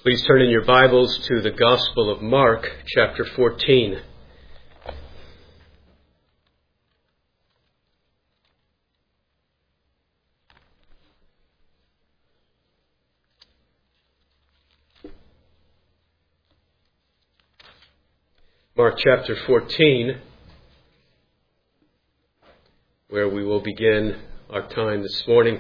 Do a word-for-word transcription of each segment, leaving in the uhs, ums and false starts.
Please turn in your Bibles to the Gospel of Mark, chapter fourteen. Mark chapter fourteen, where we will begin our time this morning.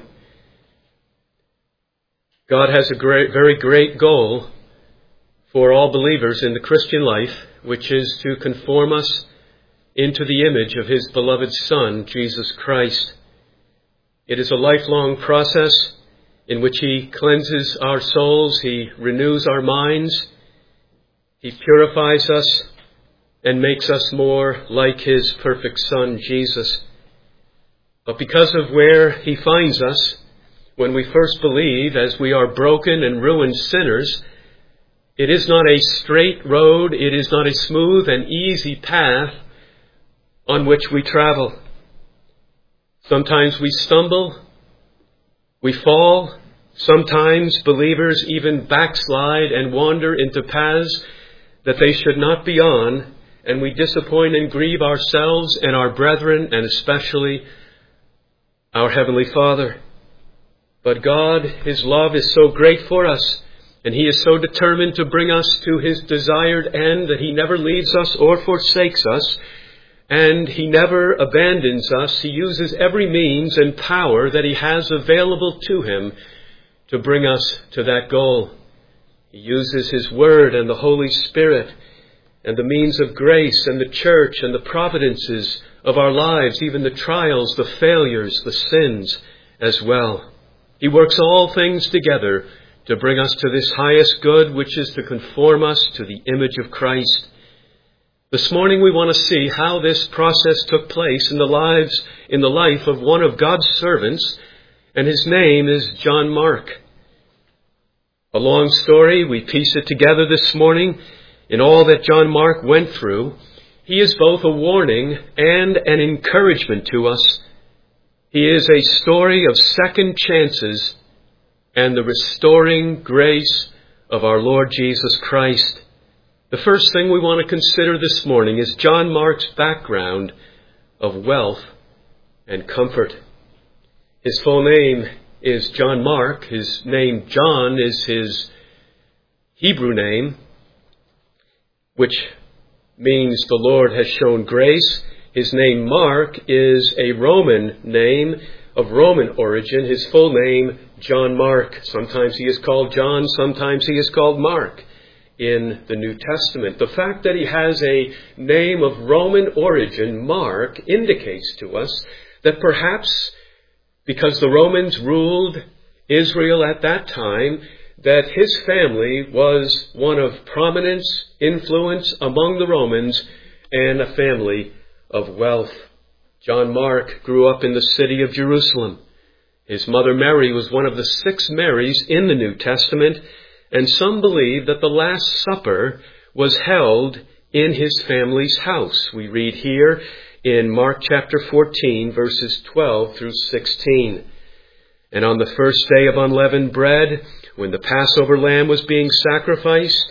God has a great, very great goal for all believers in the Christian life, which is to conform us into the image of His beloved Son, Jesus Christ. It is a lifelong process in which He cleanses our souls, He renews our minds, He purifies us, and makes us more like His perfect Son, Jesus. But because of where He finds us, when we first believe, as we are broken and ruined sinners, it is not a straight road, it is not a smooth and easy path on which we travel. Sometimes we stumble, we fall, sometimes believers even backslide and wander into paths that they should not be on, and we disappoint and grieve ourselves and our brethren, and especially our Heavenly Father. But God, His love is so great for us, and He is so determined to bring us to His desired end that He never leaves us or forsakes us, and He never abandons us. He uses every means and power that He has available to Him to bring us to that goal. He uses His Word and the Holy Spirit and the means of grace and the church and the providences of our lives, even the trials, the failures, the sins as well. He works all things together to bring us to this highest good, which is to conform us to the image of Christ. This morning we want to see how this process took place in the lives, in the life of one of God's servants, and his name is John Mark. A long story, we piece it together this morning. In all that John Mark went through, he is both a warning and an encouragement to us. He is a story of second chances and the restoring grace of our Lord Jesus Christ. The first thing we want to consider this morning is John Mark's background of wealth and comfort. His full name is John Mark. His name John is his Hebrew name, which means the Lord has shown grace. His name Mark is a Roman name of Roman origin. His full name, John Mark. Sometimes he is called John, sometimes he is called Mark in the New Testament. The fact that he has a name of Roman origin, Mark, indicates to us that perhaps because the Romans ruled Israel at that time, that his family was one of prominence, influence among the Romans, and a family of wealth. John Mark grew up in the city of Jerusalem. His mother Mary was one of the six Marys in the New Testament, and some believe that the Last Supper was held in his family's house. We read here in Mark chapter fourteen, verses twelve through sixteen. And on the first day of unleavened bread, when the Passover lamb was being sacrificed,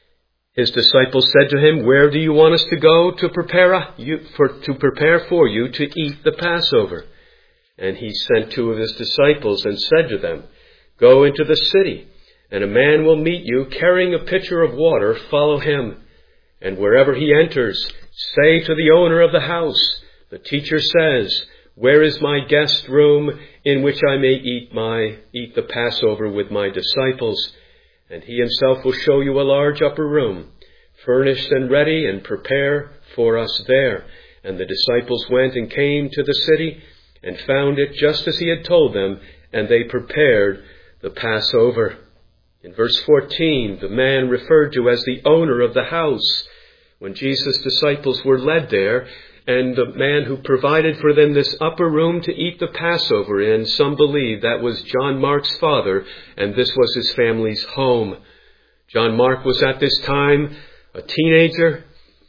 his disciples said to him, "Where do you want us to go to prepare a, you, for, to prepare for you to eat the Passover?" And he sent two of his disciples and said to them, "Go into the city, and a man will meet you carrying a pitcher of water. Follow him. And wherever he enters, say to the owner of the house, 'The teacher says, where is my guest room in which I may eat my eat the Passover with my disciples?' And he himself will show you a large upper room, furnished and ready, and prepare for us there." And the disciples went and came to the city and found it just as he had told them, and they prepared the Passover. In verse fourteen, the man referred to as the owner of the house, when Jesus' disciples were led there, and the man who provided for them this upper room to eat the Passover in, some believe that was John Mark's father, and this was his family's home. John Mark was at this time a teenager.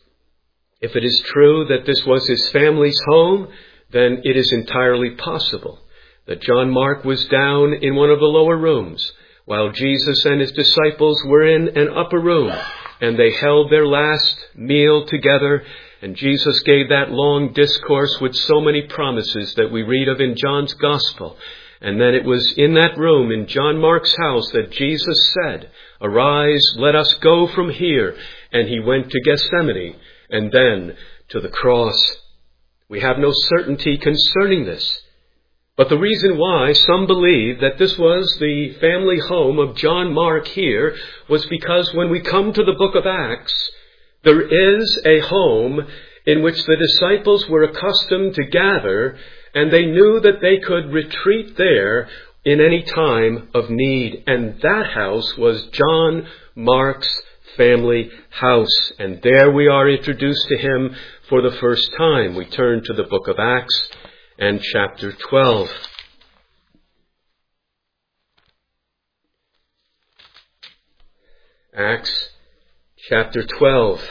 If it is true that this was his family's home, then it is entirely possible that John Mark was down in one of the lower rooms, while Jesus and his disciples were in an upper room, and they held their last meal together, and Jesus gave that long discourse with so many promises that we read of in John's Gospel. And then it was in that room in John Mark's house that Jesus said, "Arise, let us go from here." And he went to Gethsemane and then to the cross. We have no certainty concerning this. But the reason why some believe that this was the family home of John Mark here was because when we come to the book of Acts, there is a home in which the disciples were accustomed to gather, and they knew that they could retreat there in any time of need. And that house was John Mark's family house. And there we are introduced to him for the first time. We turn to the book of Acts and chapter twelve. Acts chapter twelve.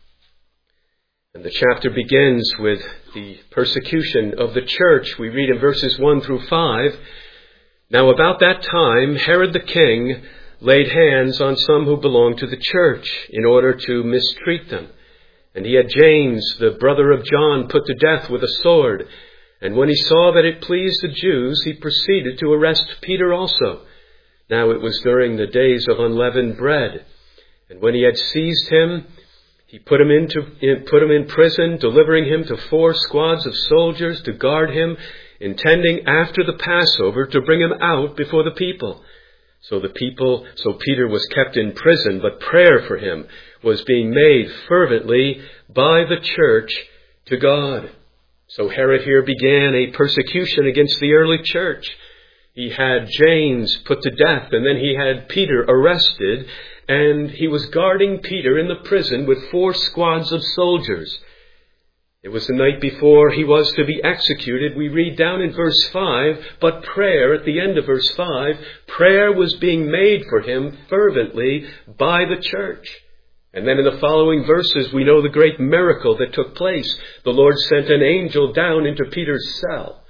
And the chapter begins with the persecution of the church. We read in verses one through five. Now about that time, Herod the king laid hands on some who belonged to the church in order to mistreat them. And he had James, the brother of John, put to death with a sword. And when he saw that it pleased the Jews, he proceeded to arrest Peter also. Now it was during the days of unleavened bread. And when he had seized him, he put him into put him in prison, delivering him to four squads of soldiers to guard him, intending after the Passover to bring him out before the people. So the people, so Peter was kept in prison, but prayer for him was being made fervently by the church to God. So Herod here began a persecution against the early church. He had James put to death, and then he had Peter arrested, and he was guarding Peter in the prison with four squads of soldiers. It was the night before he was to be executed. We read down in verse five, but prayer, at the end of verse five, prayer was being made for him fervently by the church. And then in the following verses, we know the great miracle that took place. The Lord sent an angel down into Peter's cell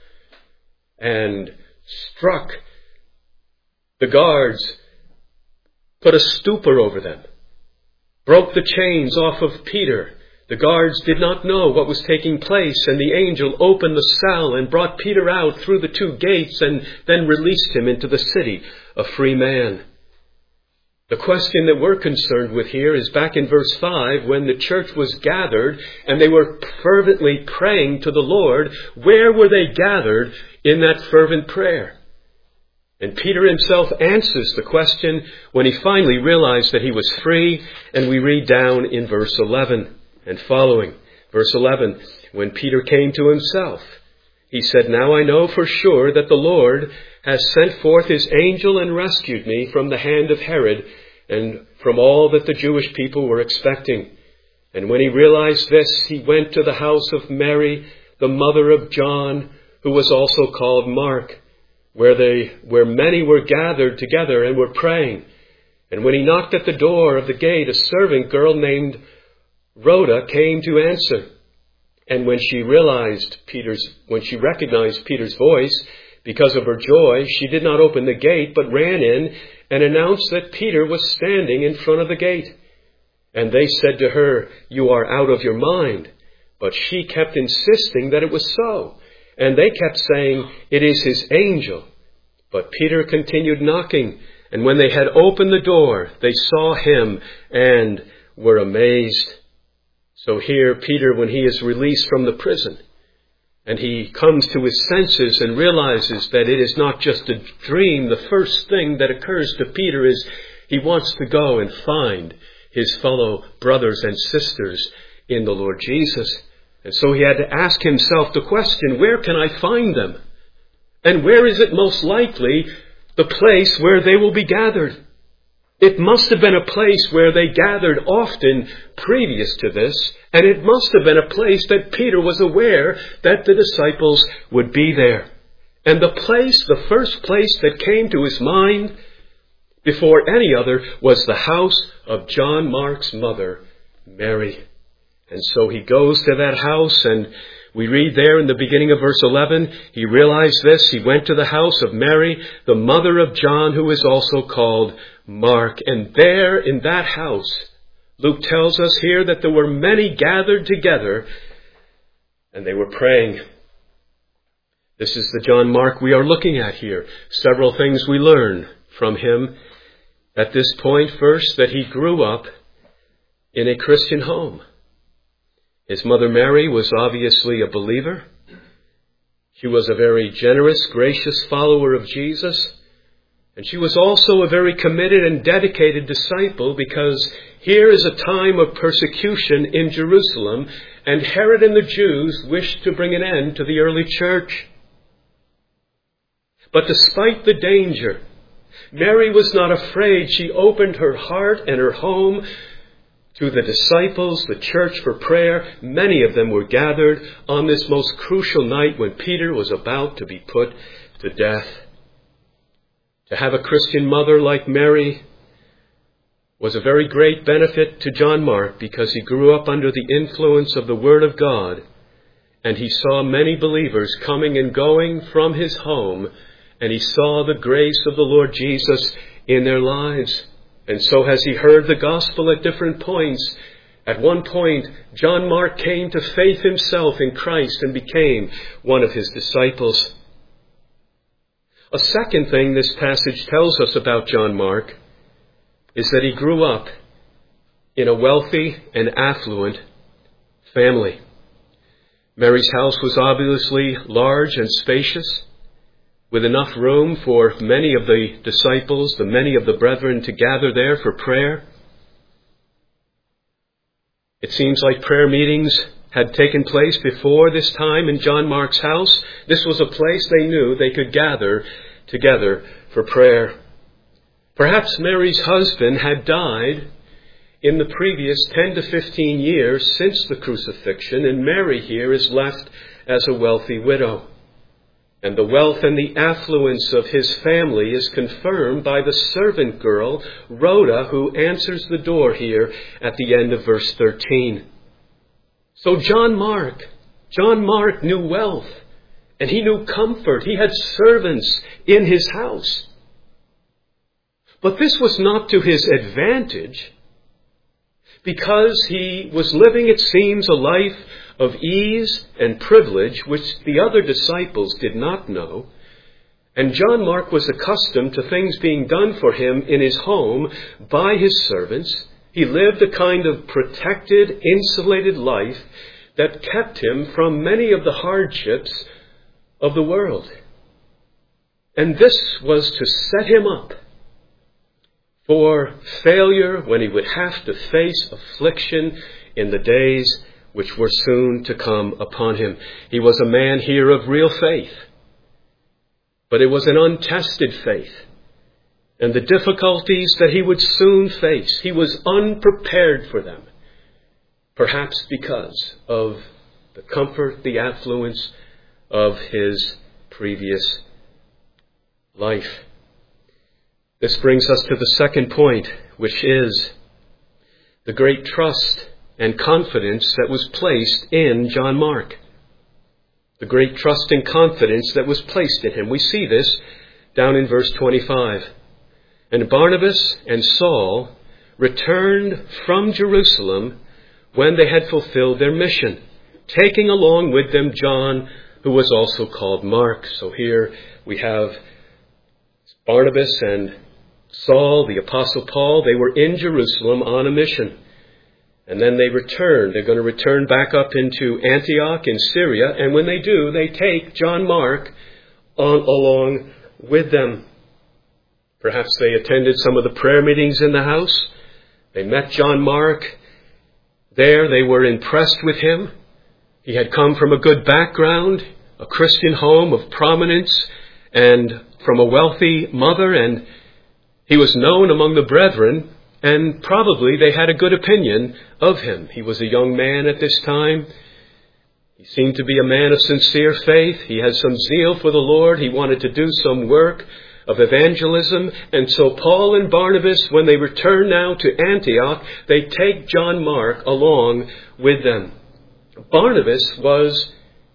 and struck the guards, put a stupor over them, broke the chains off of Peter. The guards did not know what was taking place, and the angel opened the cell and brought Peter out through the two gates and then released him into the city, a free man. The question that we're concerned with here is back in verse five, when the church was gathered and they were fervently praying to the Lord, where were they gathered in that fervent prayer? And Peter himself answers the question when he finally realized that he was free, and we read down in verse eleven and following. Verse eleven, when Peter came to himself, he said, "Now I know for sure that the Lord has sent forth his angel and rescued me from the hand of Herod and from all that the Jewish people were expecting." And when he realized this, he went to the house of Mary, the mother of John, who was also called Mark, where they, where many were gathered together and were praying. And when he knocked at the door of the gate, a servant girl named Rhoda came to answer. And when she realized Peter's, when she recognized Peter's voice, because of her joy, she did not open the gate, but ran in and announced that Peter was standing in front of the gate. And they said to her, "You are out of your mind." But she kept insisting that it was so. And they kept saying, "It is his angel." But Peter continued knocking. And when they had opened the door, they saw him and were amazed. So here, Peter, when he is released from the prison, and he comes to his senses and realizes that it is not just a dream, the first thing that occurs to Peter is he wants to go and find his fellow brothers and sisters in the Lord Jesus. And so he had to ask himself the question, where can I find them? And where is it most likely the place where they will be gathered? It must have been a place where they gathered often previous to this, and it must have been a place that Peter was aware that the disciples would be there. And the place, the first place that came to his mind before any other was the house of John Mark's mother, Mary. And so he goes to that house, and We read there in the beginning of verse eleven, he realized this. He went to the house of Mary, the mother of John, who is also called Mark. And there in that house, Luke tells us here that there were many gathered together and they were praying. This is the John Mark we are looking at here. Several things we learn from him at this point. First, that he grew up in a Christian home. His mother Mary was obviously a believer. She was a very generous, gracious follower of Jesus. And she was also a very committed and dedicated disciple, because here is a time of persecution in Jerusalem, and Herod and the Jews wished to bring an end to the early church. But despite the danger, Mary was not afraid. She opened her heart and her home to the disciples, the church, for prayer. Many of them were gathered on this most crucial night when Peter was about to be put to death. To have a Christian mother like Mary was a very great benefit to John Mark, because he grew up under the influence of the Word of God, and he saw many believers coming and going from his home, and he saw the grace of the Lord Jesus in their lives. And so has he heard the gospel at different points. At one point, John Mark came to faith himself in Christ and became one of his disciples. A second thing this passage tells us about John Mark is that he grew up in a wealthy and affluent family. Mary's house was obviously large and spacious, with enough room for many of the disciples, the many of the brethren, to gather there for prayer. It seems like prayer meetings had taken place before this time in John Mark's house. This was a place they knew they could gather together for prayer. Perhaps Mary's husband had died in the previous ten to fifteen years since the crucifixion, and Mary here is left as a wealthy widow. And the wealth and the affluence of his family is confirmed by the servant girl, Rhoda, who answers the door here at the end of verse thirteen. So John Mark, John Mark knew wealth, and he knew comfort. He had servants in his house. But this was not to his advantage, because he was living, it seems, a life of ease and privilege, which the other disciples did not know. And John Mark was accustomed to things being done for him in his home by his servants. He lived a kind of protected, insulated life that kept him from many of the hardships of the world. And this was to set him up for failure when he would have to face affliction in the days which were soon to come upon him. He was a man here of real faith, but it was an untested faith. And the difficulties that he would soon face, he was unprepared for them, perhaps because of the comfort, the affluence of his previous life. This brings us to the second point, which is the great trust and confidence that was placed in John Mark. The great trust and confidence that was placed in him. We see this down in verse twenty-five. And Barnabas and Saul returned from Jerusalem when they had fulfilled their mission, taking along with them John, who was also called Mark. So here we have Barnabas and Saul, the Apostle Paul. They were in Jerusalem on a mission. And then they return. They're going to return back up into Antioch in Syria. And when they do, they take John Mark on, along with them. Perhaps they attended some of the prayer meetings in the house. They met John Mark. There they were impressed with him. He had come from a good background, a Christian home of prominence, and from a wealthy mother. And he was known among the brethren. And probably they had a good opinion of him. He was a young man at this time. He seemed to be a man of sincere faith. He had some zeal for the Lord. He wanted to do some work of evangelism. And so Paul and Barnabas, when they return now to Antioch, they take John Mark along with them. Barnabas was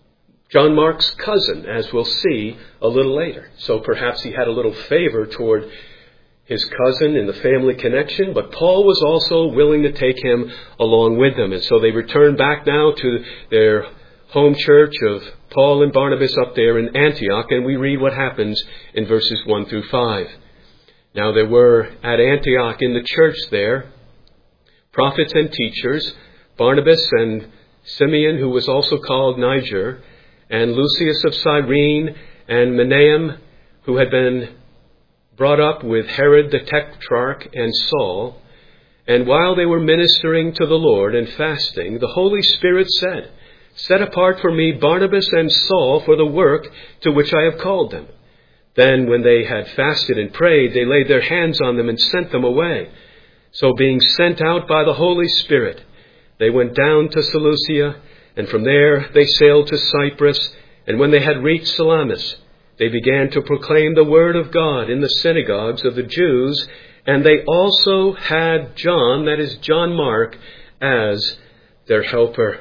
John Mark's cousin, as we'll see a little later. So perhaps he had a little favor toward his cousin in the family connection, but Paul was also willing to take him along with them. And so they returned back now to their home church of Paul and Barnabas up there in Antioch, and we read what happens in verses one through five. Now there were at Antioch in the church there prophets and teachers, Barnabas and Simeon, who was also called Niger, and Lucius of Cyrene, and Manaen, who had been brought up with Herod the Tetrarch and Saul. And while they were ministering to the Lord and fasting, the Holy Spirit said, "Set apart for me Barnabas and Saul for the work to which I have called them." Then when they had fasted and prayed, they laid their hands on them and sent them away. So being sent out by the Holy Spirit, they went down to Seleucia, and from there they sailed to Cyprus. And when they had reached Salamis, they began to proclaim the word of God in the synagogues of the Jews, and they also had John, that is John Mark, as their helper.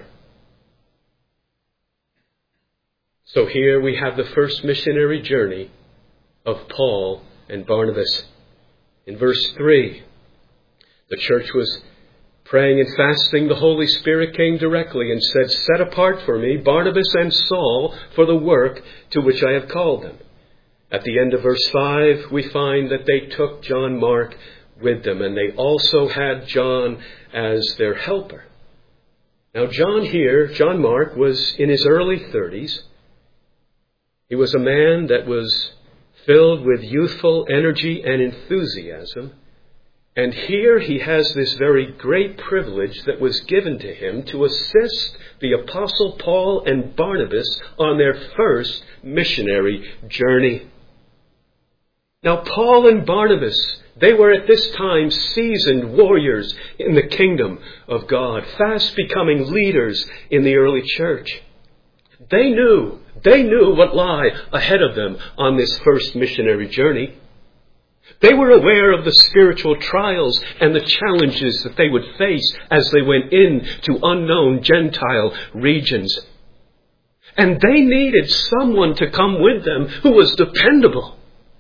So here we have the first missionary journey of Paul and Barnabas. In verse three, the church was praying and fasting. The Holy Spirit came directly and said, "Set apart for me Barnabas and Saul for the work to which I have called them." At the end of verse five, we find that they took John Mark with them, and they also had John as their helper. Now John here, John Mark, was in his early thirties. He was a man that was filled with youthful energy and enthusiasm. And here he has this very great privilege that was given to him to assist the Apostle Paul and Barnabas on their first missionary journey. Now Paul and Barnabas, they were at this time seasoned warriors in the kingdom of God, fast becoming leaders in the early church. They knew, they knew what lay ahead of them on this first missionary journey. They were aware of the spiritual trials and the challenges that they would face as they went into unknown Gentile regions. And they needed someone to come with them who was dependable.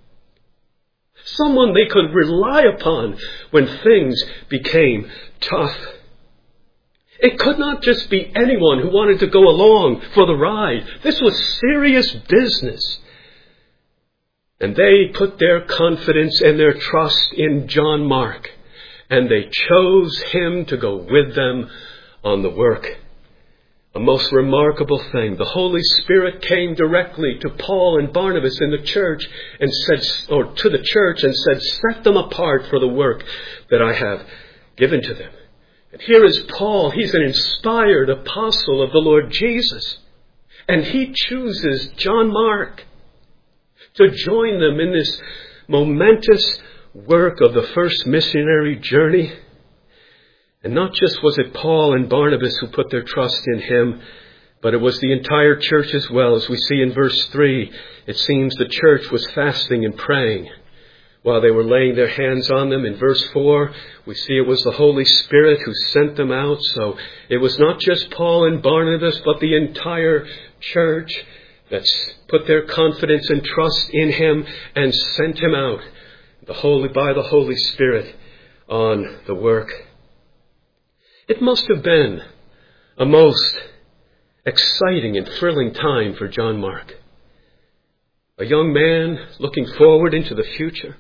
Someone they could rely upon when things became tough. It could not just be anyone who wanted to go along for the ride. This was serious business. And they put their confidence and their trust in John Mark, and they chose him to go with them on the work. A most remarkable thing. The Holy Spirit came directly to Paul and Barnabas in the church and said, or to the church and said, "Set them apart for the work that I have given to them." And here is Paul. He's an inspired apostle of the Lord Jesus. And he chooses John Mark to join them in this momentous work of the first missionary journey. And not just was it Paul and Barnabas who put their trust in him, but it was the entire church as well. As we see in verse three, it seems the church was fasting and praying while they were laying their hands on them. In verse four, we see it was the Holy Spirit who sent them out. So it was not just Paul and Barnabas, but the entire church that's put their confidence and trust in him and sent him out the Holy, by the Holy Spirit on the work. It must have been a most exciting and thrilling time for John Mark. A young man looking forward into the future,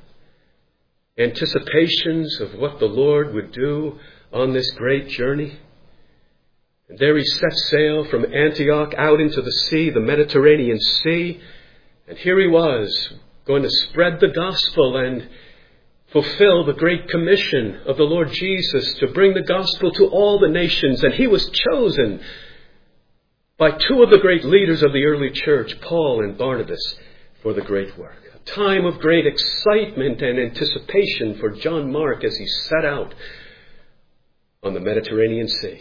anticipations of what the Lord would do on this great journey. And there he set sail from Antioch out into the sea, the Mediterranean Sea. And here he was, going to spread the gospel and fulfill the great commission of the Lord Jesus to bring the gospel to all the nations. And he was chosen by two of the great leaders of the early church, Paul and Barnabas, for the great work. A time of great excitement and anticipation for John Mark as he set out on the Mediterranean Sea.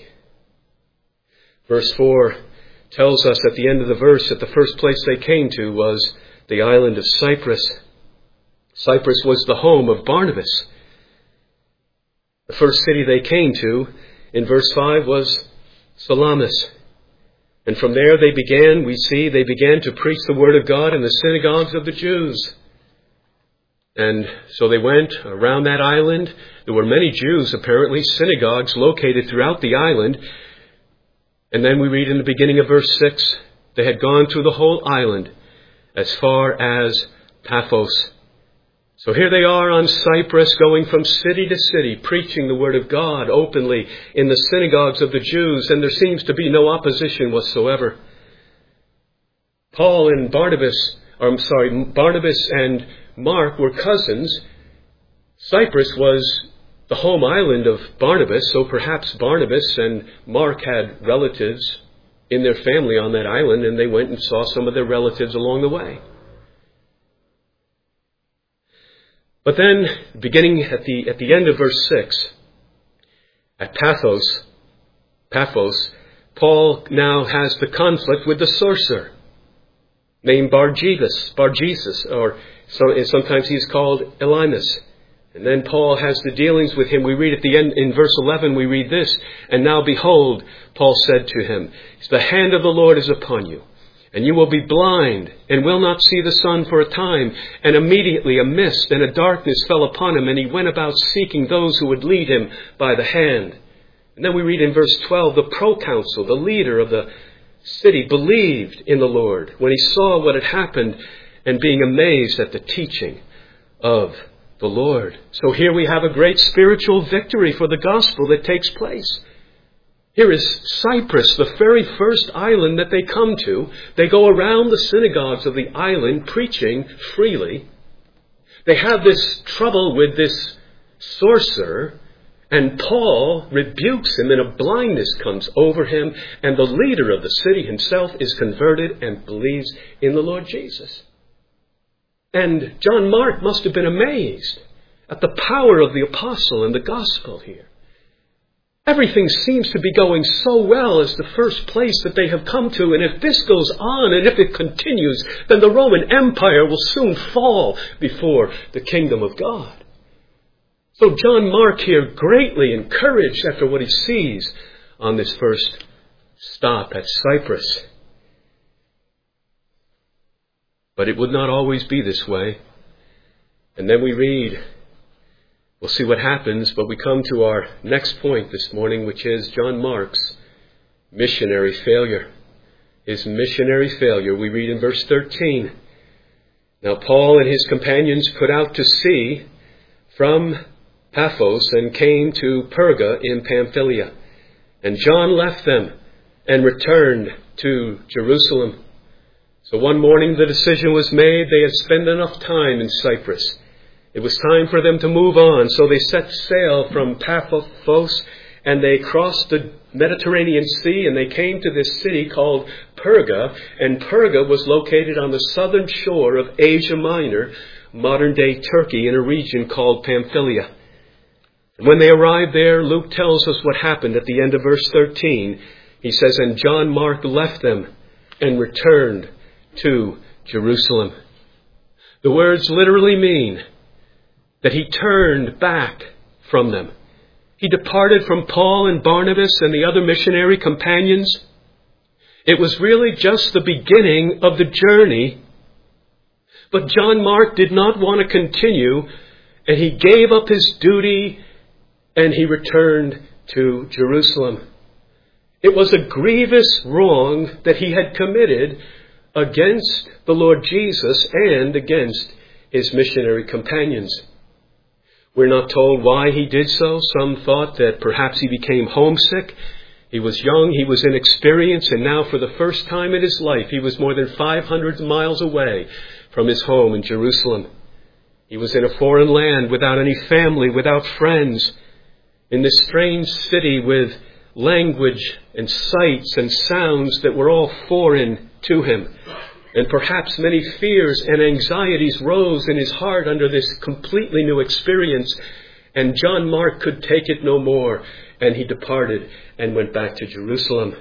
Verse four tells us at the end of the verse that the first place they came to was the island of Cyprus. Cyprus was the home of Barnabas. The first city they came to in verse five was Salamis. And from there they began, we see, they began to preach the word of God in the synagogues of the Jews. And so they went around that island. There were many Jews, apparently, synagogues located throughout the island. And then we read in the beginning of verse six, they had gone through the whole island as far as Paphos. So here they are on Cyprus, going from city to city, preaching the word of God openly in the synagogues of the Jews, and there seems to be no opposition whatsoever. Paul and Barnabas, or I'm sorry, Barnabas and Mark were cousins. Cyprus was the home island of Barnabas, so perhaps Barnabas and Mark had relatives in their family on that island, and they went and saw some of their relatives along the way. But then, beginning at the at the end of verse six, at Paphos, Paphos, Paul now has the conflict with the sorcerer named Bar-Jesus, Bar-Jesus, or so sometimes he's called Elymas. And then Paul has the dealings with him. We read at the end, in verse eleven, we read this, "And now behold, Paul said to him, the hand of the Lord is upon you, and you will be blind, and will not see the sun for a time. And immediately a mist and a darkness fell upon him, and he went about seeking those who would lead him by the hand." And then we read in verse twelve, the proconsul, the leader of the city, believed in the Lord when he saw what had happened, and being amazed at the teaching of the Lord. So here we have a great spiritual victory for the gospel that takes place. Here is Cyprus, the very first island that they come to. They go around the synagogues of the island preaching freely. They have this trouble with this sorcerer, and Paul rebukes him, and a blindness comes over him, and the leader of the city himself is converted and believes in the Lord Jesus. And John Mark must have been amazed at the power of the apostle and the gospel here. Everything seems to be going so well as the first place that they have come to. And if this goes on and if it continues, then the Roman Empire will soon fall before the kingdom of God. So John Mark here, greatly encouraged after what he sees on this first stop at Cyprus. But it would not always be this way. And then we read, we'll see what happens, but we come to our next point this morning, which is John Mark's missionary failure. His missionary failure. We read in verse thirteen. "Now Paul and his companions put out to sea from Paphos and came to Perga in Pamphylia. And John left them and returned to Jerusalem." So one morning the decision was made. They had spent enough time in Cyprus. It was time for them to move on. So they set sail from Paphos and they crossed the Mediterranean Sea and they came to this city called Perga. And Perga was located on the southern shore of Asia Minor, modern-day Turkey, in a region called Pamphylia. And when they arrived there, Luke tells us what happened at the end of verse thirteen. He says, "And John Mark left them and returned to Jerusalem." The words literally mean that he turned back from them. He departed from Paul and Barnabas and the other missionary companions. It was really just the beginning of the journey. But John Mark did not want to continue, and he gave up his duty and he returned to Jerusalem. It was a grievous wrong that he had committed against the Lord Jesus and against his missionary companions. We're not told why he did so. Some thought that perhaps he became homesick. He was young, he was inexperienced, and now for the first time in his life, he was more than five hundred miles away from his home in Jerusalem. He was in a foreign land without any family, without friends, in this strange city with language and sights and sounds that were all foreign to him. And perhaps many fears and anxieties rose in his heart under this completely new experience. And John Mark could take it no more. And he departed and went back to Jerusalem.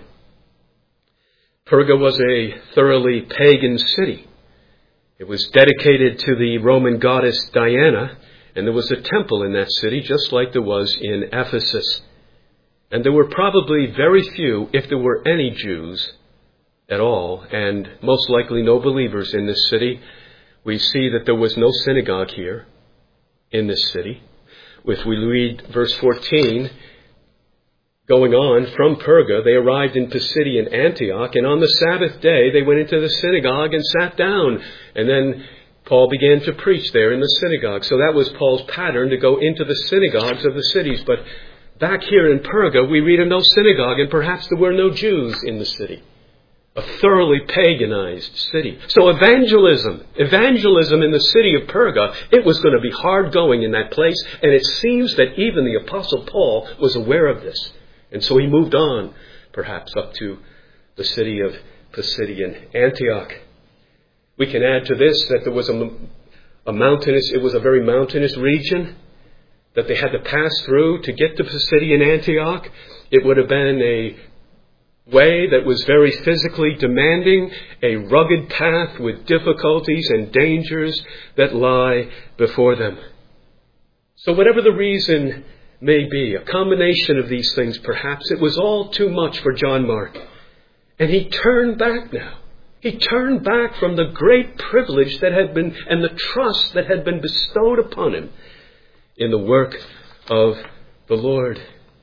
Perga was a thoroughly pagan city. It was dedicated to the Roman goddess Diana. And there was a temple in that city, just like there was in Ephesus. And there were probably very few, if there were any, Jews at all, and most likely no believers in this city. We see that there was no synagogue here in this city. If we read verse fourteen, going on from Perga, they arrived in Pisidian Antioch, and on the Sabbath day they went into the synagogue and sat down. And then Paul began to preach there in the synagogue. So that was Paul's pattern, to go into the synagogues of the cities. But back here in Perga, we read of no synagogue, and perhaps there were no Jews in the city. A thoroughly paganized city. So evangelism, evangelism in the city of Perga, it was going to be hard going in that place. And it seems that even the Apostle Paul was aware of this. And so he moved on, perhaps up to the city of Pisidian Antioch. We can add to this that there was a, a mountainous, it was a very mountainous region that they had to pass through to get to Pisidian Antioch. It would have been a way that was very physically demanding, a rugged path with difficulties and dangers that lie before them. So whatever the reason may be, a combination of these things perhaps, it was all too much for John Mark. And he turned back now. He turned back from the great privilege that had been, and the trust that had been bestowed upon him in the work of the Lord.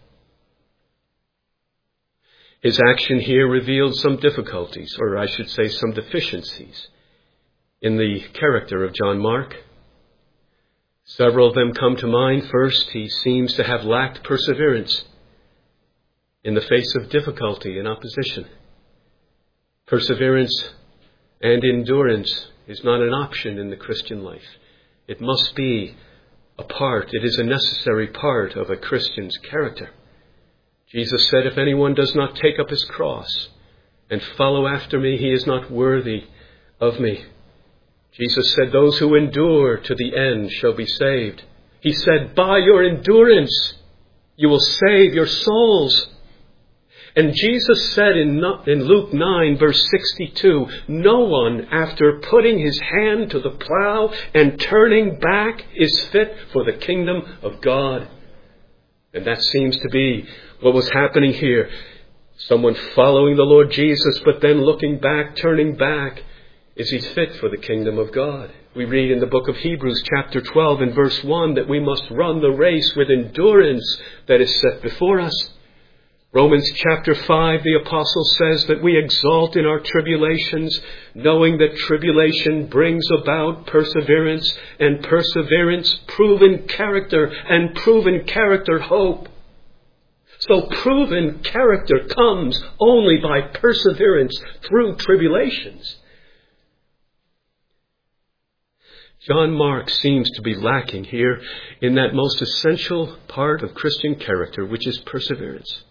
His action here revealed some difficulties, or I should say some deficiencies, in the character of John Mark. Several of them come to mind. First, he seems to have lacked perseverance in the face of difficulty and opposition. Perseverance and endurance is not an option in the Christian life. It must be a part, it is a necessary part of a Christian's character. Jesus said, if anyone does not take up his cross and follow after me, he is not worthy of me. Jesus said, those who endure to the end shall be saved. He said, by your endurance, you will save your souls. And Jesus said in Luke nine, verse sixty-two, no one, after putting his hand to the plow and turning back, is fit for the kingdom of God. And that seems to be what was happening here. Someone following the Lord Jesus, but then looking back, turning back. Is he fit for the kingdom of God? We read in the book of Hebrews chapter twelve and verse one that we must run the race with endurance that is set before us. Romans chapter five, the apostle says that we exult in our tribulations, knowing that tribulation brings about perseverance, and perseverance, proven character, and proven character, hope. So proven character comes only by perseverance through tribulations. John Mark seems to be lacking here in that most essential part of Christian character, which is perseverance.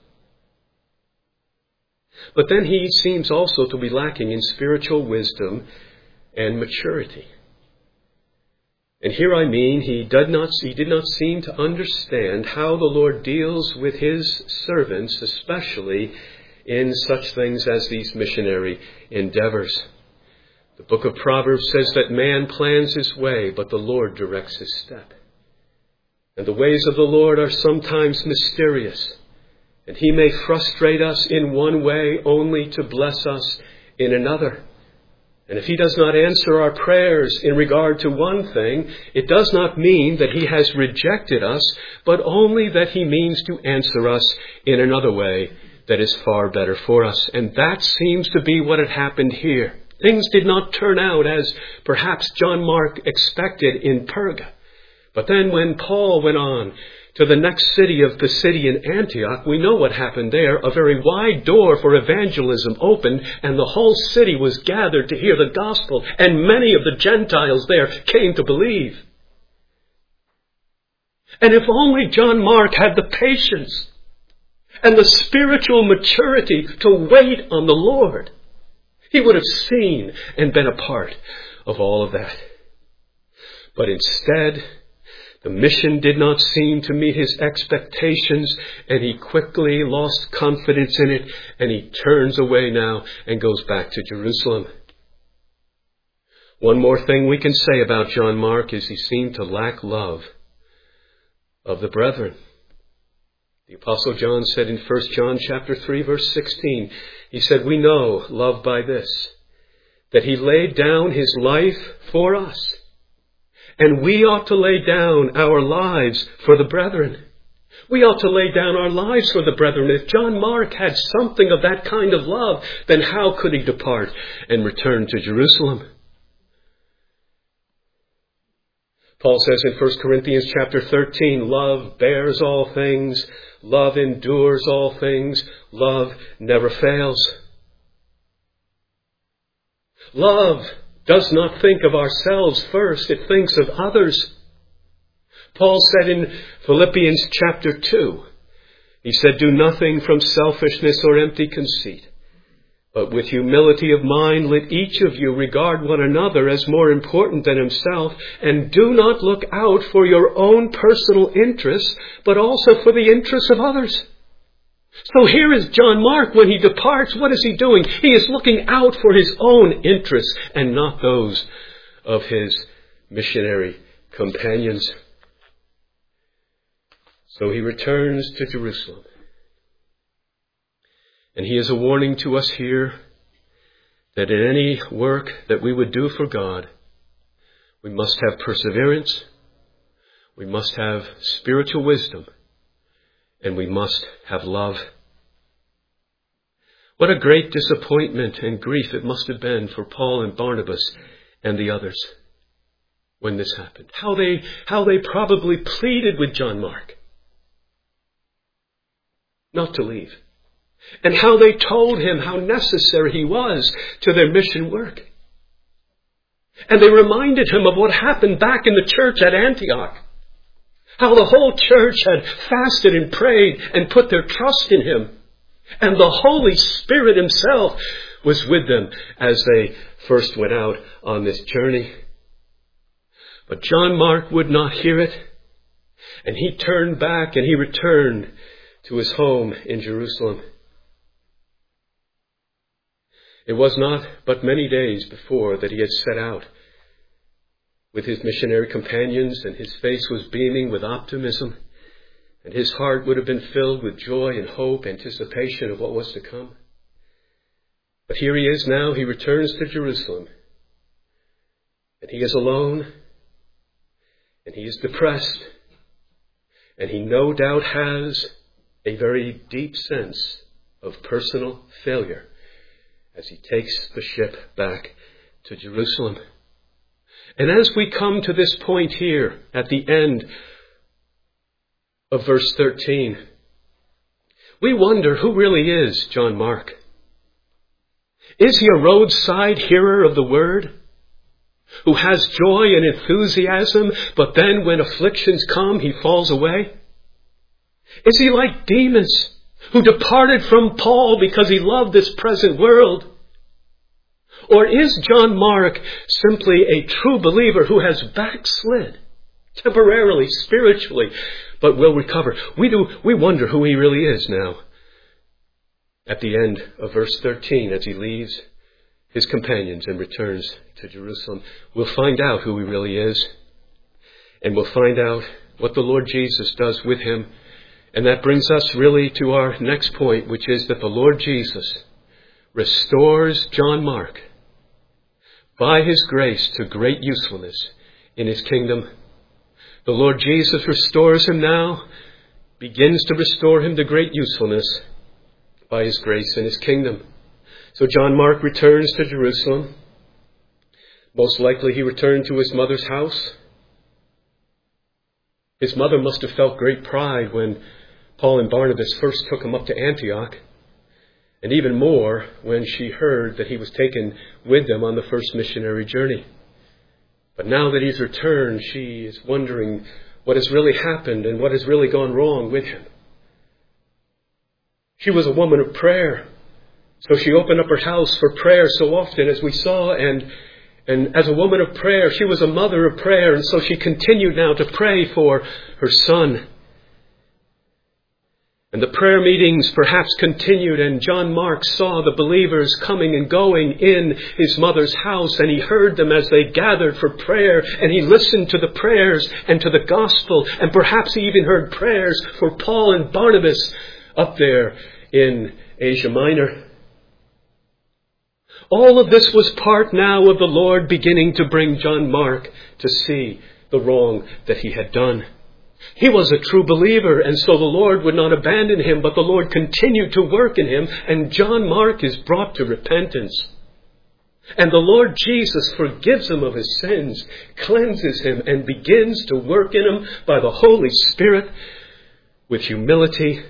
But then he seems also to be lacking in spiritual wisdom and maturity. And here I mean he did not, he did not seem to understand how the Lord deals with his servants, especially in such things as these missionary endeavors. The book of Proverbs says that man plans his way, but the Lord directs his step. And the ways of the Lord are sometimes mysterious. And he may frustrate us in one way only to bless us in another. And if he does not answer our prayers in regard to one thing, it does not mean that he has rejected us, but only that he means to answer us in another way that is far better for us. And that seems to be what had happened here. Things did not turn out as perhaps John Mark expected in Perga. But then when Paul went on to the next city of Pisidian Antioch, we know what happened there. A very wide door for evangelism opened, and the whole city was gathered to hear the gospel, and many of the Gentiles there came to believe. And if only John Mark had the patience and the spiritual maturity to wait on the Lord, he would have seen and been a part of all of that. But instead, the mission did not seem to meet his expectations, and he quickly lost confidence in it, and he turns away now and goes back to Jerusalem. One more thing we can say about John Mark is he seemed to lack love of the brethren. The Apostle John said in First John chapter three, verse sixteen, he said, "We know love by this, that he laid down his life for us. And we ought to lay down our lives for the brethren." We ought to lay down our lives for the brethren. If John Mark had something of that kind of love, then how could he depart and return to Jerusalem? Paul says in First Corinthians chapter thirteen, love bears all things, love endures all things, love never fails. Love does not think of ourselves first, it thinks of others. Paul said in Philippians chapter two, he said, "Do nothing from selfishness or empty conceit, but with humility of mind let each of you regard one another as more important than himself, and do not look out for your own personal interests, but also for the interests of others." So here is John Mark. When he departs, what is he doing? He is looking out for his own interests and not those of his missionary companions. So he returns to Jerusalem. And he is a warning to us here that in any work that we would do for God, we must have perseverance, we must have spiritual wisdom, and we must have love. What a great disappointment and grief it must have been for Paul and Barnabas and the others when this happened. How they, how they probably pleaded with John Mark not to leave. And how they told him how necessary he was to their mission work. And they reminded him of what happened back in the church at Antioch. How the whole church had fasted and prayed and put their trust in him. And the Holy Spirit himself was with them as they first went out on this journey. But John Mark would not hear it. And he turned back and he returned to his home in Jerusalem. It was not but many days before that he had set out with his missionary companions, and his face was beaming with optimism, and his heart would have been filled with joy and hope, anticipation of what was to come. But here he is now, he returns to Jerusalem, and he is alone, and he is depressed, and he no doubt has a very deep sense of personal failure as he takes the ship back to Jerusalem. And as we come to this point here at the end of verse thirteen, we wonder who really is John Mark. Is he a roadside hearer of the word who has joy and enthusiasm, but then when afflictions come, he falls away? Is he like Demas, who departed from Paul because he loved this present world? Or is John Mark simply a true believer who has backslid temporarily, spiritually, but will recover? We do, we wonder who he really is now. At the end of verse thirteen, as he leaves his companions and returns to Jerusalem, we'll find out who he really is. And we'll find out what the Lord Jesus does with him. And that brings us really to our next point, which is that the Lord Jesus restores John Mark by his grace to great usefulness in his kingdom. The Lord Jesus restores him now, begins to restore him to great usefulness by his grace in his kingdom. So John Mark returns to Jerusalem. Most likely he returned to his mother's house. His mother must have felt great pride when Paul and Barnabas first took him up to Antioch, and even more when she heard that he was taken with them on the first missionary journey. But now that he's returned, she is wondering what has really happened and what has really gone wrong with him. She was a woman of prayer, so she opened up her house for prayer so often, as we saw, and And as a woman of prayer, she was a mother of prayer, and so she continued now to pray for her son. And the prayer meetings perhaps continued, and John Mark saw the believers coming and going in his mother's house, and he heard them as they gathered for prayer, and he listened to the prayers and to the gospel, and perhaps he even heard prayers for Paul and Barnabas up there in Asia Minor. All of this was part now of the Lord beginning to bring John Mark to see the wrong that he had done. He was a true believer, and so the Lord would not abandon him, but the Lord continued to work in him, and John Mark is brought to repentance. And the Lord Jesus forgives him of his sins, cleanses him, and begins to work in him by the Holy Spirit with humility.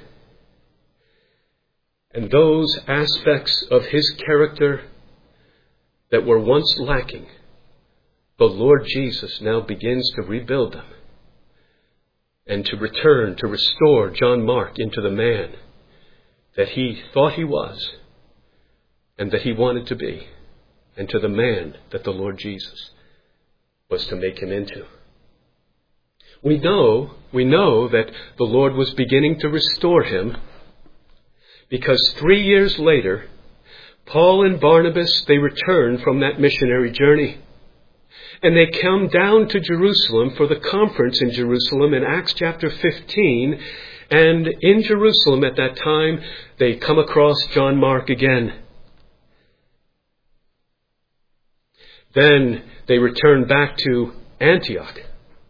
And those aspects of his character that were once lacking, the Lord Jesus now begins to rebuild them and to return, to restore John Mark into the man that he thought he was and that he wanted to be, and to the man that the Lord Jesus was to make him into. We know, we know that the Lord was beginning to restore him because three years later, Paul and Barnabas, they returned from that missionary journey. And they come down to Jerusalem for the conference in Jerusalem in Acts chapter fifteen. And in Jerusalem at that time, they come across John Mark again. Then they return back to Antioch.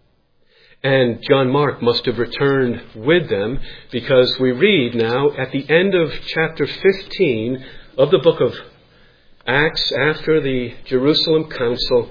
And John Mark must have returned with them, because we read now at the end of chapter fifteen of the book of Acts, after the Jerusalem Council,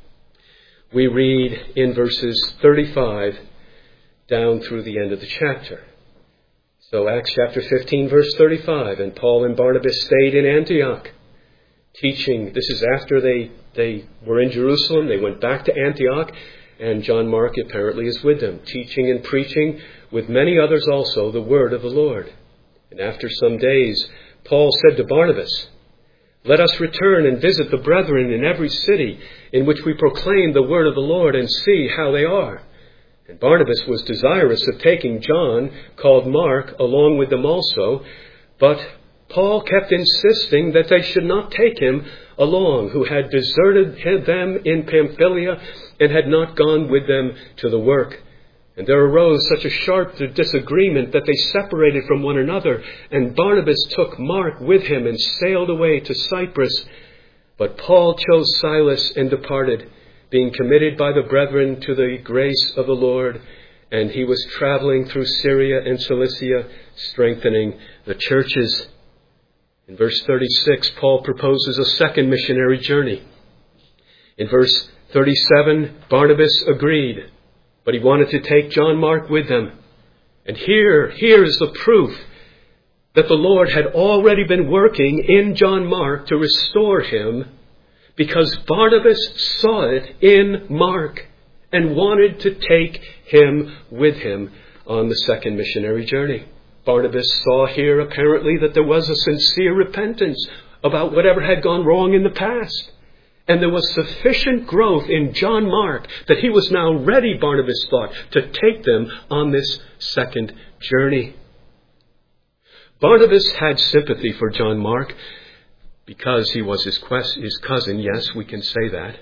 we read in verses thirty-five down through the end of the chapter. So Acts chapter fifteen, verse thirty-five, and Paul and Barnabas stayed in Antioch, teaching. This is after they, they were in Jerusalem. They went back to Antioch, and John Mark apparently is with them, teaching and preaching with many others also the word of the Lord. And after some days, Paul said to Barnabas, "Let us return and visit the brethren in every city in which we proclaim the word of the Lord, and see how they are." And Barnabas was desirous of taking John, called Mark, along with them also, but Paul kept insisting that they should not take him along, who had deserted them in Pamphylia and had not gone with them to the work. And there arose such a sharp disagreement that they separated from one another, and Barnabas took Mark with him and sailed away to Cyprus. But Paul chose Silas and departed, being committed by the brethren to the grace of the Lord, and he was traveling through Syria and Cilicia, strengthening the churches. In verse thirty-six, Paul proposes a second missionary journey. In verse thirty-seven, Barnabas agreed, but he wanted to take John Mark with them. And here, here is the proof that the Lord had already been working in John Mark to restore him, because Barnabas saw it in Mark and wanted to take him with him on the second missionary journey. Barnabas saw here apparently that there was a sincere repentance about whatever had gone wrong in the past. And there was sufficient growth in John Mark that he was now ready, Barnabas thought, to take them on this second journey. Barnabas had sympathy for John Mark because he was his, quest, his cousin. Yes, we can say that.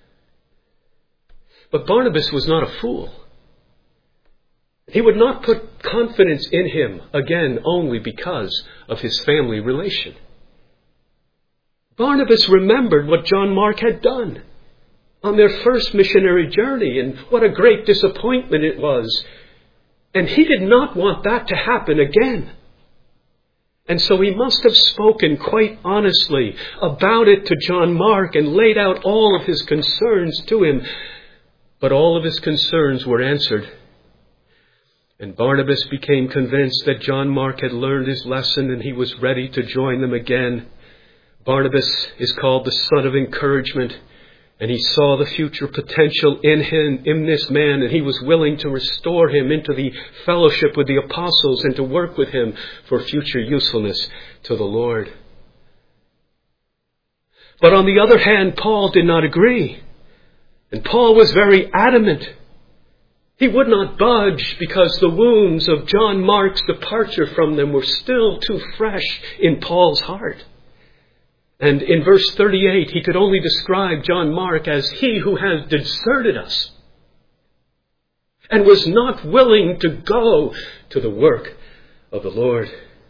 But Barnabas was not a fool. He would not put confidence in him, again, only because of his family relation. Barnabas remembered what John Mark had done on their first missionary journey, and what a great disappointment it was. And he did not want that to happen again. And so he must have spoken quite honestly about it to John Mark and laid out all of his concerns to him. But all of his concerns were answered. And Barnabas became convinced that John Mark had learned his lesson and he was ready to join them again. Barnabas is called the son of encouragement, and he saw the future potential in him, in this man, and he was willing to restore him into the fellowship with the apostles and to work with him for future usefulness to the Lord. But on the other hand, Paul did not agree. And Paul was very adamant. He would not budge because the wounds of John Mark's departure from them were still too fresh in Paul's heart. And in verse thirty-eight, he could only describe John Mark as he who has deserted us and was not willing to go to the work of the Lord.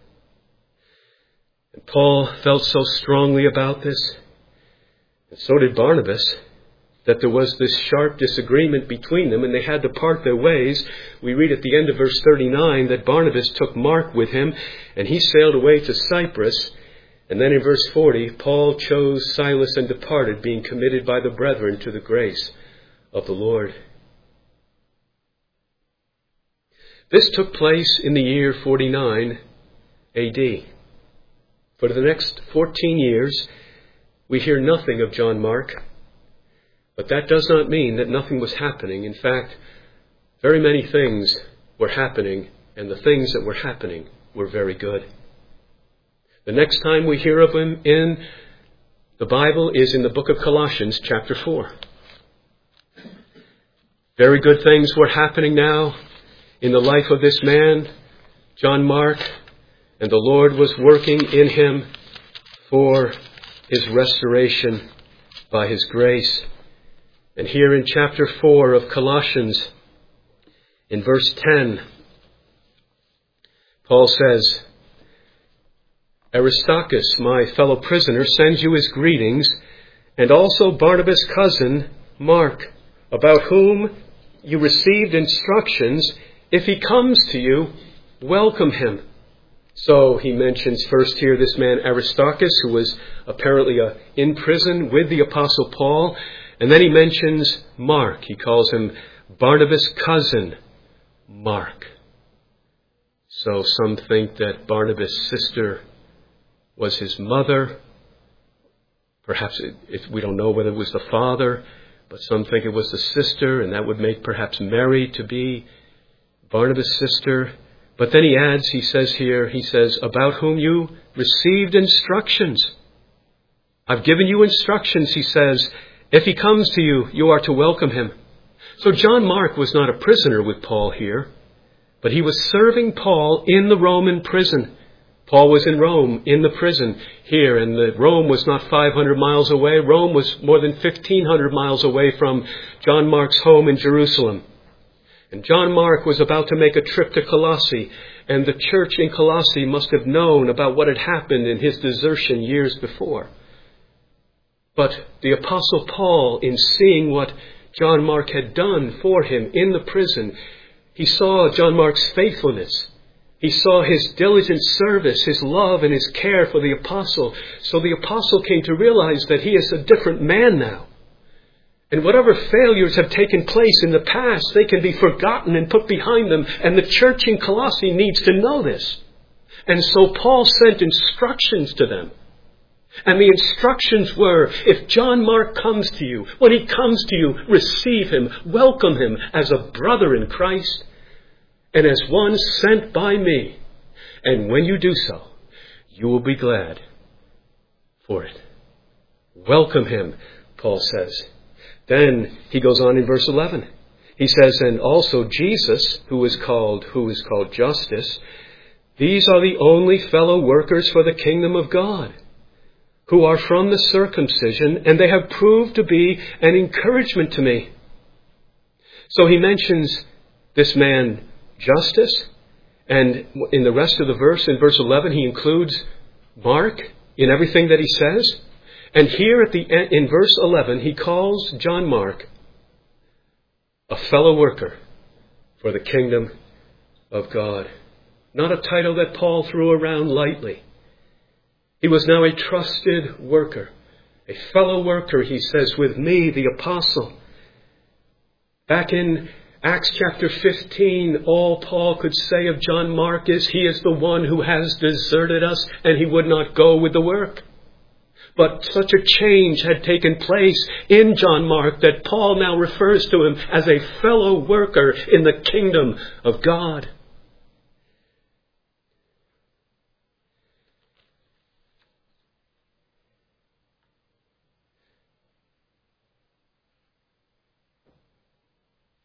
And Paul felt so strongly about this, and so did Barnabas, that there was this sharp disagreement between them and they had to part their ways. We read at the end of verse thirty-nine that Barnabas took Mark with him and he sailed away to Cyprus. And then in verse forty, Paul chose Silas and departed, being committed by the brethren to the grace of the Lord. This took place in the year forty-nine A D. For the next fourteen years, we hear nothing of John Mark. But that does not mean that nothing was happening. In fact, very many things were happening, and the things that were happening were very good. The next time we hear of him in the Bible is in the book of Colossians, chapter four. Very good things were happening now in the life of this man, John Mark, and the Lord was working in him for his restoration by his grace. And here in chapter four of Colossians, in verse ten, Paul says, Aristarchus, my fellow prisoner, sends you his greetings, and also Barnabas' cousin, Mark, about whom you received instructions. If he comes to you, welcome him. So he mentions first here this man Aristarchus, who was apparently uh, in prison with the Apostle Paul. And then he mentions Mark. He calls him Barnabas' cousin, Mark. So some think that Barnabas' sister was his mother. Perhaps it, it, we don't know whether it was the father, but some think it was the sister, and that would make perhaps Mary to be Barnabas' sister. But then he adds, he says here, he says, about whom you received instructions. I've given you instructions, he says. If he comes to you, you are to welcome him. So John Mark was not a prisoner with Paul here, but he was serving Paul in the Roman prison. Paul was in Rome, in the prison here, and the Rome was not five hundred miles away. Rome was more than fifteen hundred miles away from John Mark's home in Jerusalem. And John Mark was about to make a trip to Colossae, and the church in Colossae must have known about what had happened in his desertion years before. But the Apostle Paul, in seeing what John Mark had done for him in the prison, he saw John Mark's faithfulness. He saw his diligent service, his love and his care for the apostle. So the apostle came to realize that he is a different man now. And whatever failures have taken place in the past, they can be forgotten and put behind them. And the church in Colossae needs to know this. And so Paul sent instructions to them. And the instructions were, if John Mark comes to you, when he comes to you, receive him, welcome him as a brother in Christ and as one sent by me. And when you do so, you will be glad for it. Welcome him, Paul says. Then he goes on in verse eleven. He says, and also Jesus, who is called, who is called Justus, these are the only fellow workers for the kingdom of God, who are from the circumcision, and they have proved to be an encouragement to me. So he mentions this man Justus, and in the rest of the verse, in verse eleven, he includes Mark in everything that he says. And here at the end, in verse eleven, he calls John Mark a fellow worker for the kingdom of God. Not a title that Paul threw around lightly. He was now a trusted worker, a fellow worker, he says, with me, the apostle. Back in Acts chapter fifteen, all Paul could say of John Mark is, he is the one who has deserted us, and he would not go with the work. But such a change had taken place in John Mark that Paul now refers to him as a fellow worker in the kingdom of God.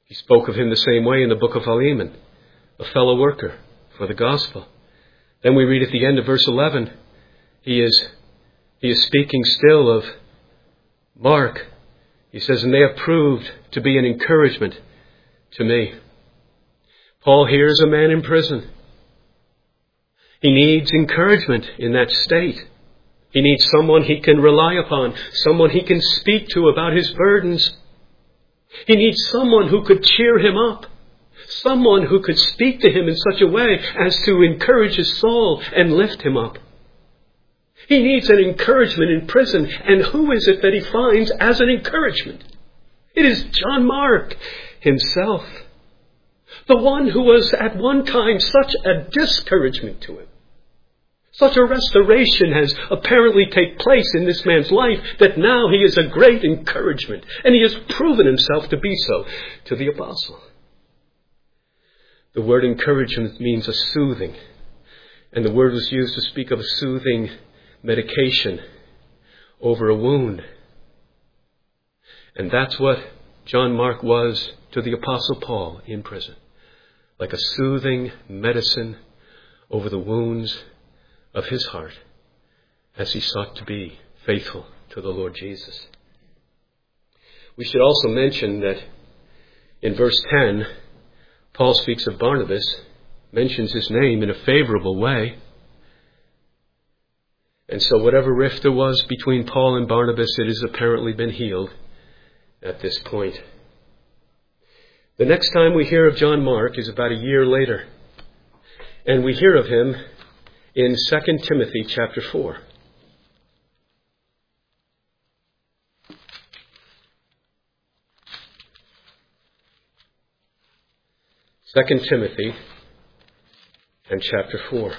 He spoke of him the same way in the book of Philemon, a fellow worker for the gospel. Then we read at the end of verse eleven, he is, he is speaking still of Mark. He says, and they have proved to be an encouragement to me. Paul here is a man in prison. He needs encouragement in that state. He needs someone he can rely upon, someone he can speak to about his burdens. He needs someone who could cheer him up, someone who could speak to him in such a way as to encourage his soul and lift him up. He needs an encouragement in prison, and who is it that he finds as an encouragement? It is John Mark himself, the one who was at one time such a discouragement to him. Such a restoration has apparently taken place in this man's life that now he is a great encouragement, and he has proven himself to be so to the apostle. The word encouragement means a soothing, and the word was used to speak of a soothing medication over a wound. And that's what John Mark was to the apostle Paul in prison, like a soothing medicine over the wounds of his heart as he sought to be faithful to the Lord Jesus. We should also mention that in verse ten, Paul speaks of Barnabas, mentions his name in a favorable way. And so whatever rift there was between Paul and Barnabas, it has apparently been healed at this point. The next time we hear of John Mark is about a year later. And we hear of him in Second Timothy chapter four. Second Timothy and chapter four.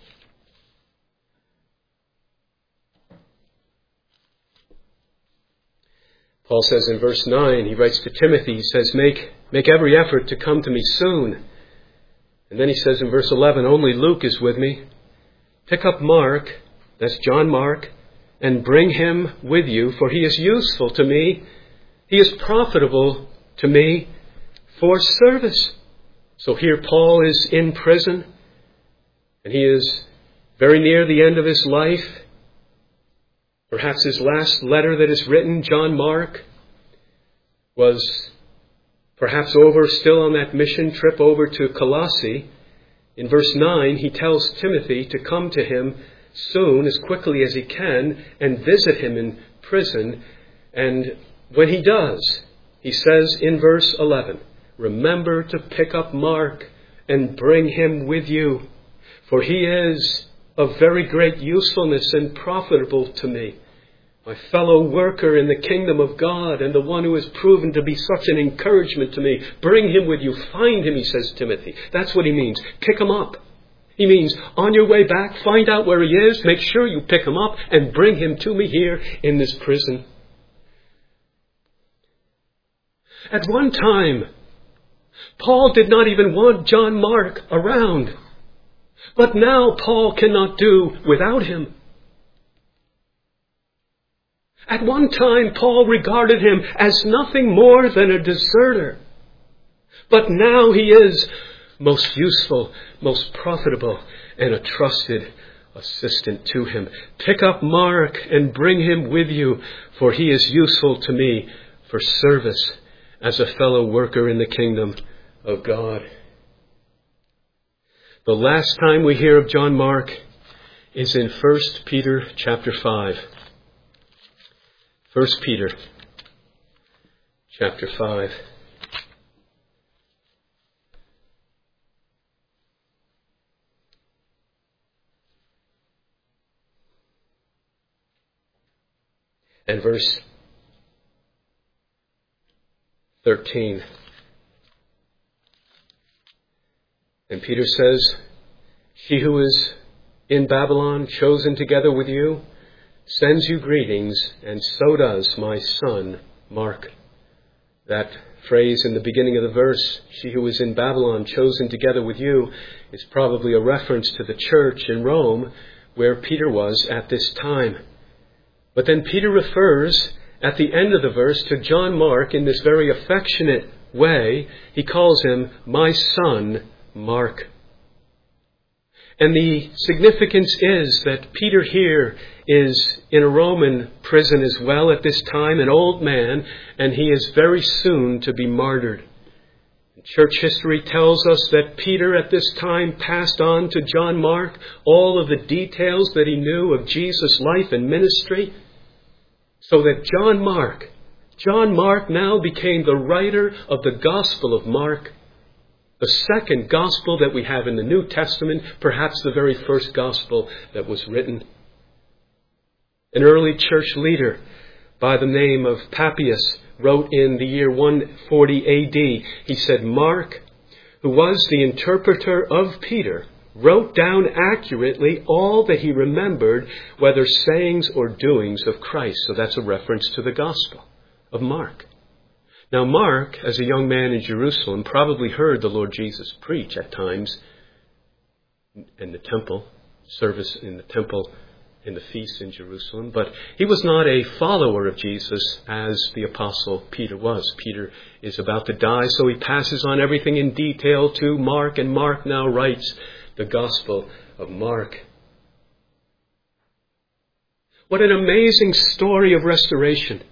Paul says in verse nine, he writes to Timothy, he says, make, make every effort to come to me soon. And then he says in verse eleven, only Luke is with me. Pick up Mark, that's John Mark, and bring him with you, for he is useful to me. He is profitable to me for service. So here Paul is in prison, and he is very near the end of his life. Perhaps his last letter that is written, John Mark, was perhaps over still on that mission trip over to Colossae. In verse nine, he tells Timothy to come to him soon, as quickly as he can, and visit him in prison. And when he does, he says in verse eleven, remember to pick up Mark and bring him with you, for he is of very great usefulness and profitable to me, my fellow worker in the kingdom of God, and the one who has proven to be such an encouragement to me. Bring him with you. Find him, he says to Timothy. That's what he means. Pick him up. He means on your way back, find out where he is, make sure you pick him up, and bring him to me here in this prison. At one time, Paul did not even want John Mark around. But now Paul cannot do without him. At one time, Paul regarded him as nothing more than a deserter. But now he is most useful, most profitable, and a trusted assistant to him. Pick up Mark and bring him with you, for he is useful to me for service as a fellow worker in the kingdom of God. The last time we hear of John Mark is in First Peter chapter five. First Peter chapter five. And verse thirteen. And Peter says, she who is in Babylon, chosen together with you, sends you greetings, and so does my son Mark. That phrase in the beginning of the verse, she who is in Babylon, chosen together with you, is probably a reference to the church in Rome where Peter was at this time. But then Peter refers at the end of the verse to John Mark in this very affectionate way, he calls him, my son, Mark. And the significance is that Peter here is in a Roman prison as well at this time, an old man, and he is very soon to be martyred. Church history tells us that Peter at this time passed on to John Mark all of the details that he knew of Jesus' life and ministry, so that John Mark, John Mark now became the writer of the Gospel of Mark, the second Gospel that we have in the New Testament, perhaps the very first Gospel that was written. An early church leader by the name of Papias wrote in the year one forty A D, he said, Mark, who was the interpreter of Peter, wrote down accurately all that he remembered, whether sayings or doings of Christ. So that's a reference to the Gospel of Mark. Now Mark, as a young man in Jerusalem, probably heard the Lord Jesus preach at times in the temple, service in the temple, in the feast in Jerusalem, but he was not a follower of Jesus as the Apostle Peter was. Peter is about to die, so he passes on everything in detail to Mark, and Mark now writes the Gospel of Mark. What an amazing story of restoration.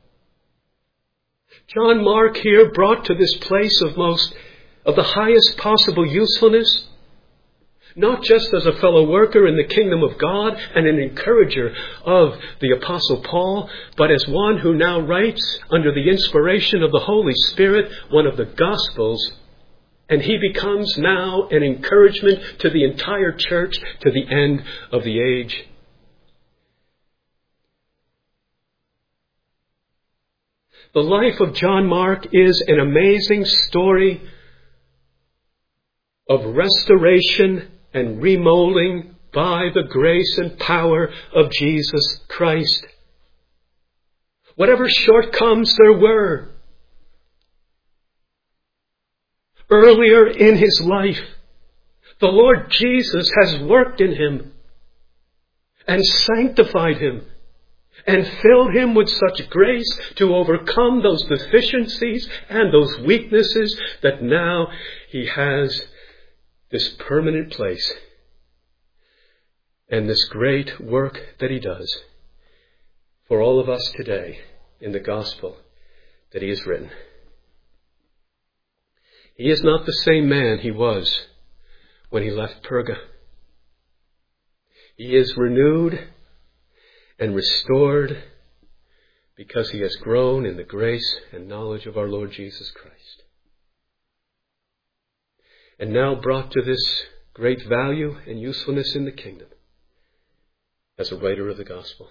John Mark here brought to this place of most, of the highest possible usefulness, not just as a fellow worker in the kingdom of God and an encourager of the Apostle Paul, but as one who now writes under the inspiration of the Holy Spirit one of the Gospels, and he becomes now an encouragement to the entire church to the end of the age. The life of John Mark is an amazing story of restoration and remolding by the grace and power of Jesus Christ. Whatever shortcomings there were earlier in his life, the Lord Jesus has worked in him and sanctified him and filled him with such grace to overcome those deficiencies and those weaknesses that now he has this permanent place and this great work that he does for all of us today in the gospel that he has written. He is not the same man he was when he left Perga. He is renewed and restored because he has grown in the grace and knowledge of our Lord Jesus Christ. And now brought to this great value and usefulness in the kingdom as a writer of the gospel.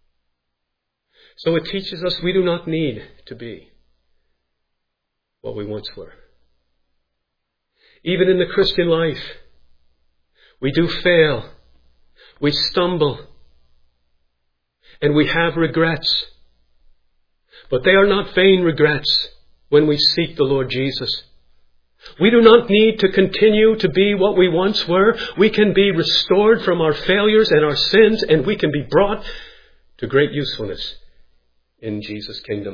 So it teaches us we do not need to be what we once were. Even in the Christian life, we do fail, we stumble, and we have regrets. But they are not vain regrets when we seek the Lord Jesus. We do not need to continue to be what we once were. We can be restored from our failures and our sins, and we can be brought to great usefulness in Jesus' kingdom.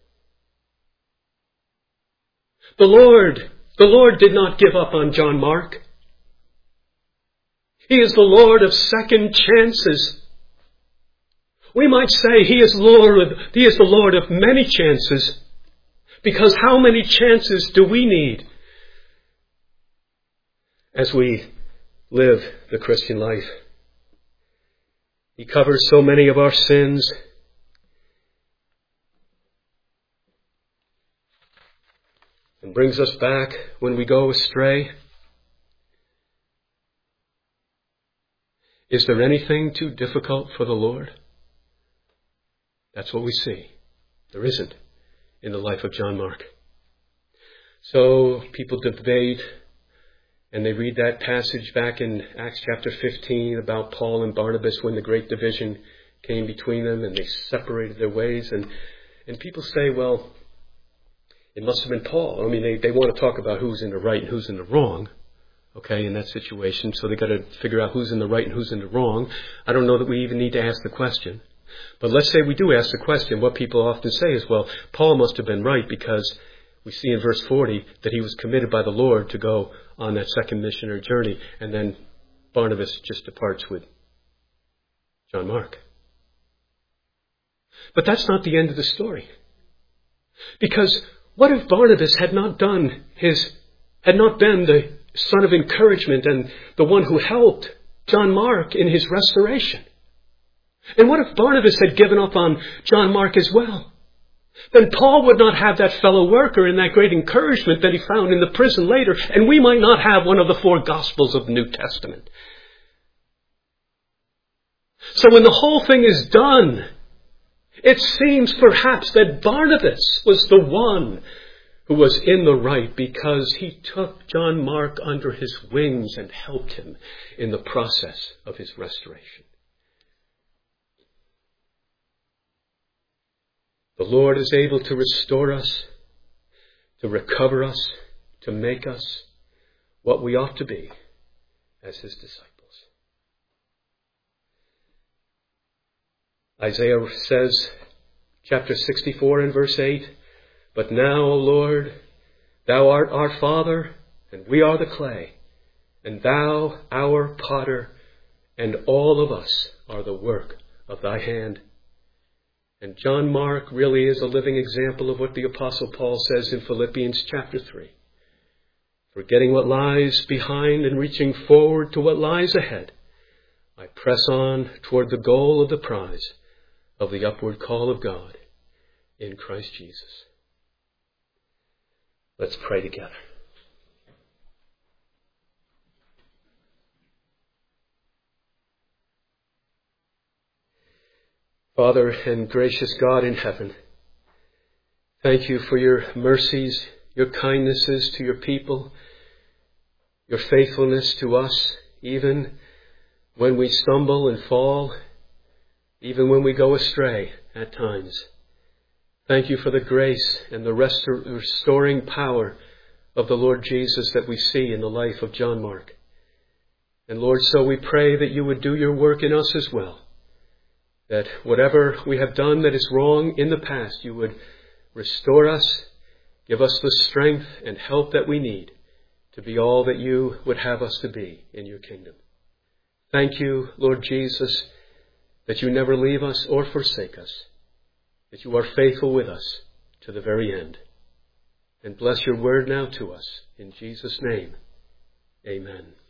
The Lord, the Lord did not give up on John Mark. He is the Lord of second chances. We might say he is Lord of, he is the Lord of many chances, because how many chances do we need as we live the Christian life? He covers so many of our sins. And brings us back when we go astray. Is there anything too difficult for the Lord? That's what we see. There isn't in the life of John Mark. So people debate, and they read that passage back in Acts chapter fifteen about Paul and Barnabas when the great division came between them and they separated their ways. And, and people say, well, it must have been Paul. I mean, they, they want to talk about who's in the right and who's in the wrong, okay, in that situation. So they've got to figure out who's in the right and who's in the wrong. I don't know that we even need to ask the question. But let's say we do ask the question. What people often say is, well, Paul must have been right because We see in verse forty that he was committed by the Lord to go on that second missionary journey, and then Barnabas just departs with John Mark. But that's not the end of the story. Because what if Barnabas had not done his, had not been the son of encouragement and the one who helped John Mark in his restoration? And what if Barnabas had given up on John Mark as well? Then Paul would not have that fellow worker and that great encouragement that he found in the prison later, and we might not have one of the four Gospels of the New Testament. So when the whole thing is done, it seems perhaps that Barnabas was the one who was in the right because he took John Mark under his wings and helped him in the process of his restoration. The Lord is able to restore us, to recover us, to make us what we ought to be as his disciples. Isaiah says, chapter sixty-four and verse eight, "But now, O Lord, thou art our Father, and we are the clay, and thou our potter, and all of us are the work of thy hand." And John Mark really is a living example of what the Apostle Paul says in Philippians chapter three. "Forgetting what lies behind and reaching forward to what lies ahead, I press on toward the goal of the prize of the upward call of God in Christ Jesus." Let's pray together. Father and gracious God in heaven, thank you for your mercies, your kindnesses to your people, your faithfulness to us, even when we stumble and fall, even when we go astray at times. Thank you for the grace and the restor- restoring power of the Lord Jesus that we see in the life of John Mark. And Lord, so we pray that you would do your work in us as well. That whatever we have done that is wrong in the past, you would restore us, give us the strength and help that we need to be all that you would have us to be in your kingdom. Thank you, Lord Jesus, that you never leave us or forsake us, that you are faithful with us to the very end. And bless your word now to us. In Jesus' name, amen.